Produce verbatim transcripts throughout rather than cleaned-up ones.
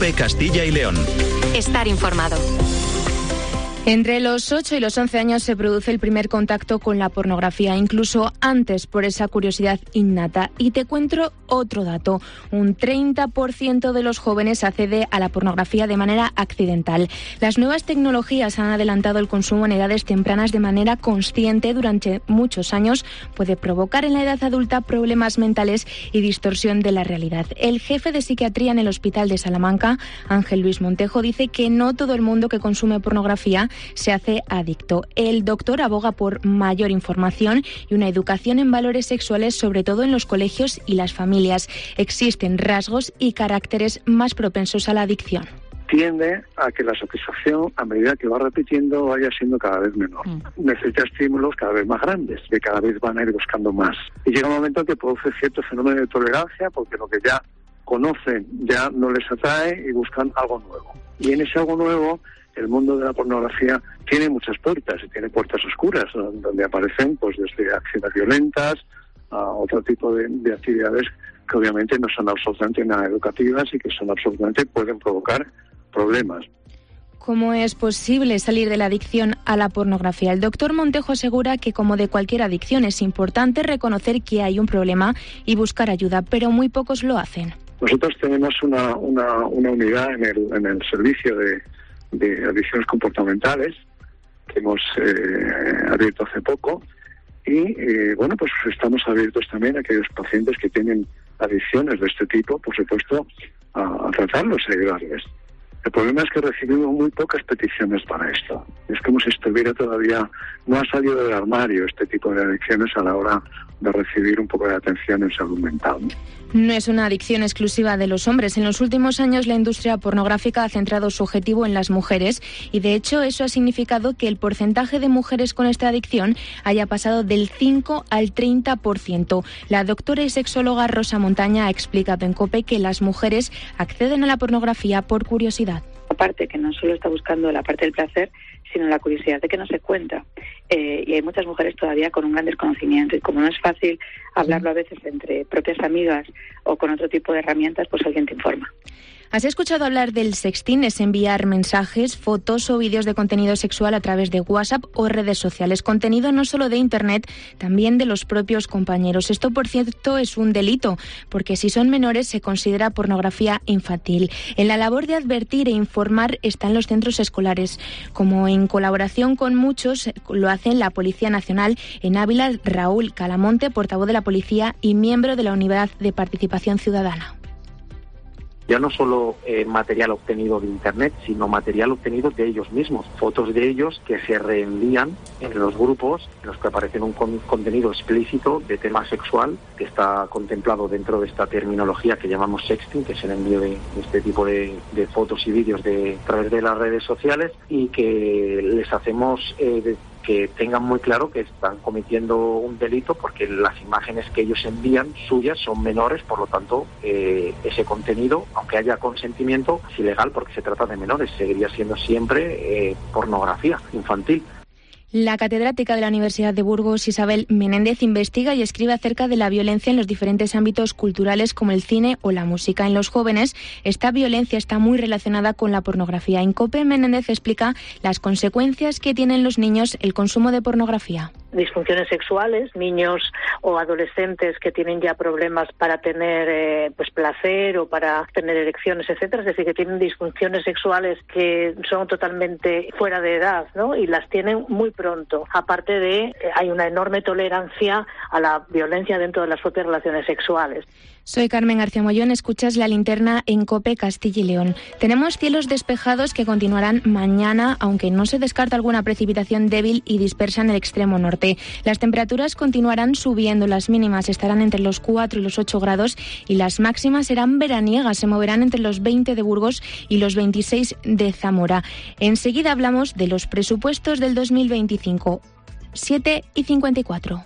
COPE Castilla y León. Estar informado. Entre los ocho y los once años se produce el primer contacto con la pornografía, incluso antes por esa curiosidad innata. Y te cuento otro dato. Un treinta por ciento de los jóvenes accede a la pornografía de manera accidental. Las nuevas tecnologías han adelantado el consumo en edades tempranas de manera consciente durante muchos años. Puede provocar en la edad adulta problemas mentales y distorsión de la realidad. El jefe de psiquiatría en el Hospital de Salamanca, Ángel Luis Montejo, dice que no todo el mundo que consume pornografía se hace adicto. El doctor aboga por mayor información y una educación en valores sexuales, sobre todo en los colegios y las familias. Existen rasgos y caracteres más propensos a la adicción. Tiende a que la satisfacción, a medida que va repitiendo, vaya siendo cada vez menor. Mm. Necesita estímulos cada vez más grandes, que cada vez van a ir buscando más. Y llega un momento en que produce cierto fenómeno de tolerancia, porque lo que ya conocen ya no les atrae y buscan algo nuevo. Y en ese algo nuevo, el mundo de la pornografía tiene muchas puertas y tiene puertas oscuras, donde aparecen pues desde acciones violentas a otro tipo de, de actividades que obviamente no son absolutamente nada educativas y que son absolutamente pueden provocar problemas. ¿Cómo es posible salir de la adicción a la pornografía? El doctor Montejo asegura que, como de cualquier adicción, es importante reconocer que hay un problema y buscar ayuda, pero muy pocos lo hacen. Nosotros tenemos una, una, una unidad en el, en el servicio de de adicciones comportamentales que hemos eh, abierto hace poco y eh, bueno pues estamos abiertos también a aquellos pacientes que tienen adicciones de este tipo, por supuesto, a, a tratarlos y ayudarles. El problema es que recibimos muy pocas peticiones para esto. Es como si estuviera todavía, no ha salido del armario este tipo de adicciones a la hora de recibir un poco de atención en salud mental. No es una adicción exclusiva de los hombres. En los últimos años la industria pornográfica ha centrado su objetivo en las mujeres y de hecho eso ha significado que el porcentaje de mujeres con esta adicción haya pasado del cinco al treinta por ciento. La doctora y sexóloga Rosa Montaña ha explicado en COPE que las mujeres acceden a la pornografía por curiosidad. Aparte que no solo está buscando la parte del placer, sino la curiosidad de que no se cuenta. Eh, y hay muchas mujeres todavía con un gran desconocimiento. Y como no es fácil hablarlo a veces entre propias amigas o con otro tipo de herramientas, pues alguien te informa. ¿Has escuchado hablar del sexting? Es enviar mensajes, fotos o vídeos de contenido sexual a través de WhatsApp o redes sociales. Contenido no solo de Internet, también de los propios compañeros. Esto, por cierto, es un delito, porque si son menores se considera pornografía infantil. En la labor de advertir e informar están los centros escolares, como en colaboración con muchos lo hacen la Policía Nacional. En Ávila, Raúl Calamonte, portavoz de la Policía y miembro de la Unidad de Participación Ciudadana. Ya no solo eh, material obtenido de Internet, sino material obtenido de ellos mismos, fotos de ellos que se reenvían en los grupos en los que aparecen un con- contenido explícito de tema sexual que está contemplado dentro de esta terminología que llamamos sexting, que es el envío de, de este tipo de, de fotos y vídeos de, a través de las redes sociales y que les hacemos eh, de, que tengan muy claro que están cometiendo un delito porque las imágenes que ellos envían suyas son menores, por lo tanto eh, ese contenido, aunque haya consentimiento, es ilegal porque se trata de menores, seguiría siendo siempre eh, pornografía infantil. La catedrática de la Universidad de Burgos, Isabel Menéndez, investiga y escribe acerca de la violencia en los diferentes ámbitos culturales como el cine o la música. En los jóvenes, esta violencia está muy relacionada con la pornografía. En COPE, Menéndez explica las consecuencias que tienen los niños el consumo de pornografía. Disfunciones sexuales, niños o adolescentes que tienen ya problemas para tener eh, pues placer o para tener erecciones, etcétera, es decir, que tienen disfunciones sexuales que son totalmente fuera de edad, ¿no? Y las tienen muy pronto. Aparte de, eh, hay una enorme tolerancia a la violencia dentro de las propias relaciones sexuales. Soy Carmen García Mollón, escuchas La Linterna en COPE Castilla y León. Tenemos cielos despejados que continuarán mañana, aunque no se descarta alguna precipitación débil y dispersa en el extremo norte. Las temperaturas continuarán subiendo, las mínimas estarán entre los cuatro y los ocho grados y las máximas serán veraniegas, se moverán entre los veinte de Burgos y los veintiséis de Zamora. Enseguida hablamos de los presupuestos del dos mil veinticinco. siete y cincuenta y cuatro.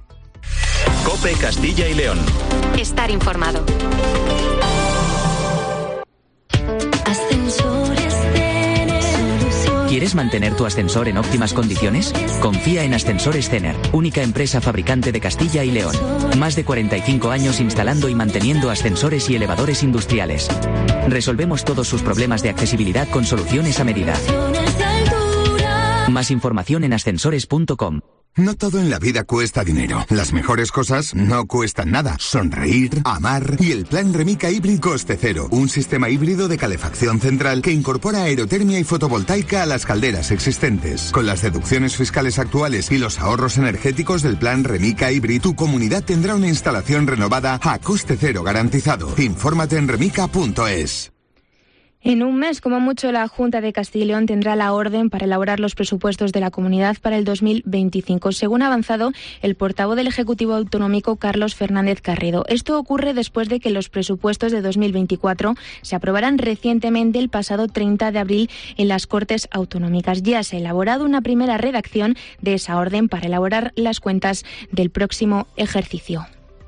COPE Castilla y León. Estar informado. Ascensores Tener. ¿Quieres mantener tu ascensor en óptimas condiciones? Confía en Ascensores Cener, única empresa fabricante de Castilla y León. Más de cuarenta y cinco años instalando y manteniendo ascensores y elevadores industriales. Resolvemos todos sus problemas de accesibilidad con soluciones a medida. Más información en ascensores punto com. No todo en la vida cuesta dinero. Las mejores cosas no cuestan nada. Sonreír, amar y el plan Remica Hybrid Coste Cero. Un sistema híbrido de calefacción central que incorpora aerotermia y fotovoltaica a las calderas existentes. Con las deducciones fiscales actuales y los ahorros energéticos del plan Remica Hybrid, tu comunidad tendrá una instalación renovada a coste cero garantizado. Infórmate en remica punto es. En un mes, como mucho, la Junta de Castilla y León tendrá la orden para elaborar los presupuestos de la comunidad para el dos mil veinticinco, según ha avanzado el portavoz del Ejecutivo Autonómico, Carlos Fernández Carriedo. Esto ocurre después de que los presupuestos de dos mil veinticuatro se aprobaran recientemente el pasado treinta de abril en las Cortes Autonómicas. Ya se ha elaborado una primera redacción de esa orden para elaborar las cuentas del próximo ejercicio.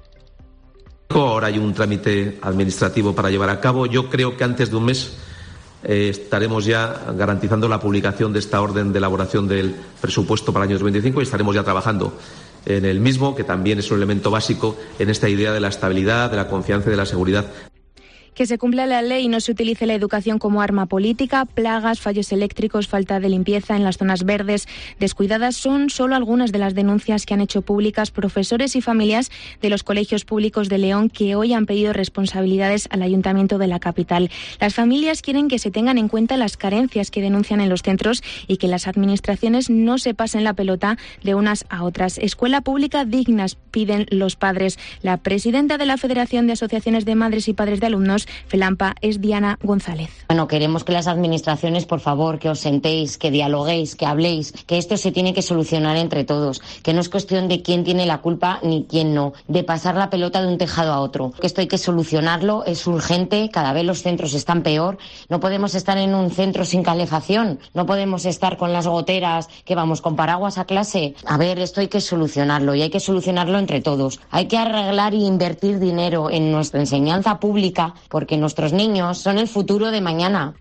Ahora hay un trámite administrativo para llevar a cabo. Yo creo que antes de un mes eh, estaremos ya garantizando la publicación de esta orden de elaboración del presupuesto para el año dos mil veinticinco y estaremos ya trabajando en el mismo, que también es un elemento básico en esta idea de la estabilidad, de la confianza y de la seguridad. Que se cumpla la ley y no se utilice la educación como arma política. Plagas, fallos eléctricos, falta de limpieza en las zonas verdes descuidadas son solo algunas de las denuncias que han hecho públicas profesores y familias de los colegios públicos de León, que hoy han pedido responsabilidades al Ayuntamiento de la capital. Las familias quieren que se tengan en cuenta las carencias que denuncian en los centros y que las administraciones no se pasen la pelota de unas a otras. Escuela pública dignas piden los padres. La presidenta de la Federación de Asociaciones de Madres y Padres de Alumnos, FELAMPA, es Diana González. Bueno, queremos que las administraciones, por favor, que os sentéis, que dialoguéis, que habléis, que esto se tiene que solucionar entre todos, que no es cuestión de quién tiene la culpa ni quién no, de pasar la pelota de un tejado a otro. Que esto hay que solucionarlo, es urgente, cada vez los centros están peor, no podemos estar en un centro sin calefacción, no podemos estar con las goteras, que vamos con paraguas a clase. A ver, esto hay que solucionarlo y hay que solucionarlo entre todos. Hay que arreglar e invertir dinero en nuestra enseñanza pública, porque nuestros niños son el futuro de mañana.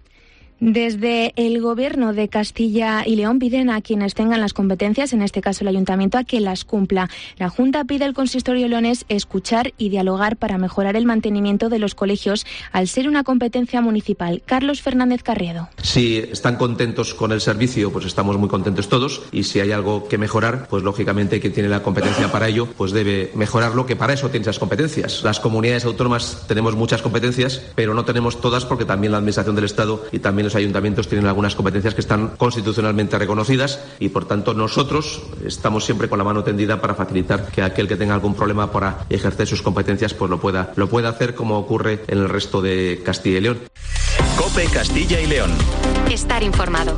Desde el Gobierno de Castilla y León piden a quienes tengan las competencias, en este caso el Ayuntamiento, a que las cumpla. La Junta pide al Consistorio leonés escuchar y dialogar para mejorar el mantenimiento de los colegios, al ser una competencia municipal. Carlos Fernández Carriedo. Si están contentos con el servicio, pues estamos muy contentos todos, y si hay algo que mejorar, pues lógicamente quien tiene la competencia para ello, pues debe mejorarlo, que para eso tiene esas competencias. Las comunidades autónomas tenemos muchas competencias, pero no tenemos todas, porque también la Administración del Estado y también los ayuntamientos tienen algunas competencias que están constitucionalmente reconocidas, y por tanto nosotros estamos siempre con la mano tendida para facilitar que aquel que tenga algún problema para ejercer sus competencias pues lo pueda, lo pueda hacer, como ocurre en el resto de Castilla y León. COPE Castilla y León. Estar informado.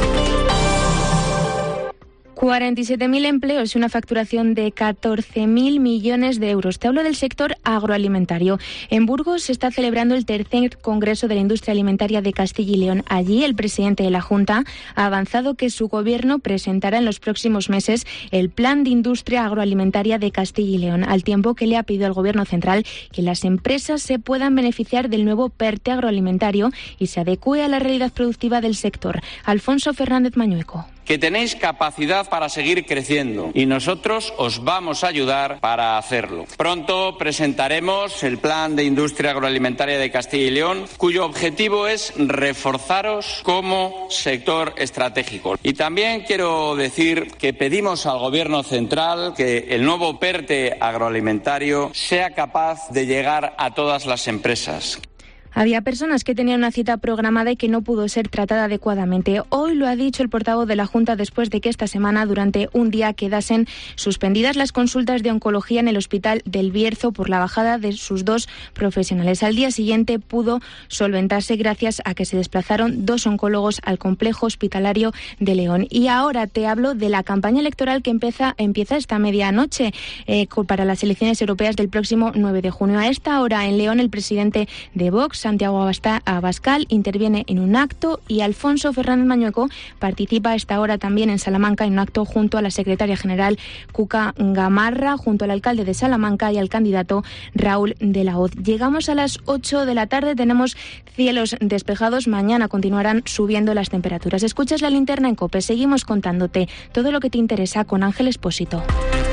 cuarenta y siete mil empleos y una facturación de catorce mil millones de euros. Te hablo del sector agroalimentario. En Burgos se está celebrando el tercer Congreso de la Industria Alimentaria de Castilla y León. Allí el presidente de la Junta ha avanzado que su gobierno presentará en los próximos meses el Plan de Industria Agroalimentaria de Castilla y León, al tiempo que le ha pedido al Gobierno central que las empresas se puedan beneficiar del nuevo PERTE agroalimentario y se adecue a la realidad productiva del sector. Alfonso Fernández Mañueco. Que tenéis capacidad para seguir creciendo y nosotros os vamos a ayudar para hacerlo. Pronto presentaremos el Plan de Industria Agroalimentaria de Castilla y León, cuyo objetivo es reforzaros como sector estratégico. Y también quiero decir que pedimos al Gobierno central que el nuevo PERTE agroalimentario sea capaz de llegar a todas las empresas. Había personas que tenían una cita programada y que no pudo ser tratada adecuadamente. Hoy lo ha dicho el portavoz de la Junta después de que esta semana, durante un día, quedasen suspendidas las consultas de oncología en el Hospital del Bierzo por la bajada de sus dos profesionales. Al día siguiente pudo solventarse gracias a que se desplazaron dos oncólogos al complejo hospitalario de León. Y ahora te hablo de la campaña electoral que empieza, empieza esta medianoche eh, para las elecciones europeas del próximo nueve de junio. A esta hora en León el presidente de Vox Santiago Abascal interviene en un acto y Alfonso Fernández Mañueco participa a esta hora también en Salamanca en un acto junto a la secretaria general Cuca Gamarra, junto al alcalde de Salamanca y al candidato Raúl de la Hoz. Llegamos a las ocho de la tarde, tenemos cielos despejados, mañana continuarán subiendo las temperaturas. Escuchas La Linterna en COPE, seguimos contándote todo lo que te interesa con Ángel Expósito.